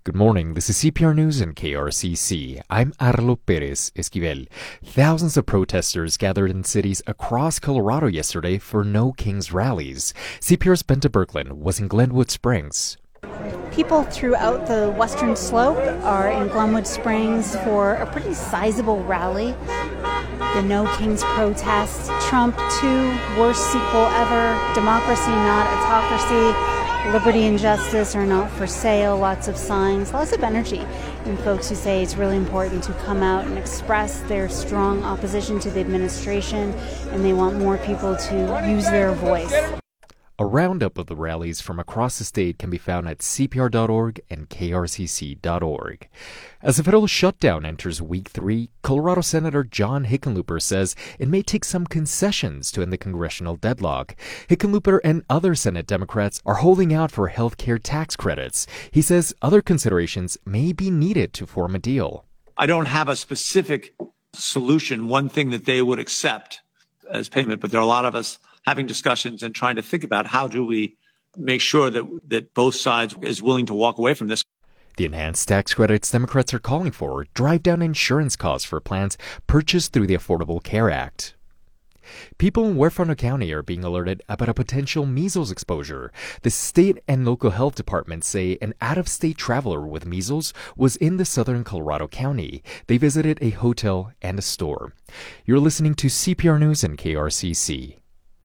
Good morning. This is CPR News and KRCC. I'm Arlo Perez Esquivel. Thousands of protesters gathered in cities across Colorado yesterday for No Kings rallies. CPR's Bente Birkeland was in Glenwood Springs. People throughout the western slope are in Glenwood Springs for a pretty sizable rally. The No Kings protest, Trump 2, worst sequel ever, democracy not autocracy, liberty and justice are not for sale, lots of signs, lots of energy, and folks who say it's really important to come out and express their strong opposition to the administration, and they want more people to use their voice. A roundup of the rallies from across the state can be found at CPR.org and KRCC.org. As the federal shutdown enters week 3, Colorado Senator John Hickenlooper says it may take some concessions to end the congressional deadlock. Hickenlooper and other Senate Democrats are holding out for health care tax credits. He says other considerations may be needed to form a deal. I don't have a specific solution, one thing that they would accept as payment, but there are a lot of us having discussions and trying to think about how do we make sure that both sides is willing to walk away from this. The enhanced tax credits Democrats are calling for drive down insurance costs for plans purchased through the Affordable Care Act. People in Huerfano County are being alerted about a potential measles exposure. The state and local health departments say an out-of-state traveler with measles was in the southern Colorado County. They visited a hotel and a store. You're listening to CPR News and KRCC.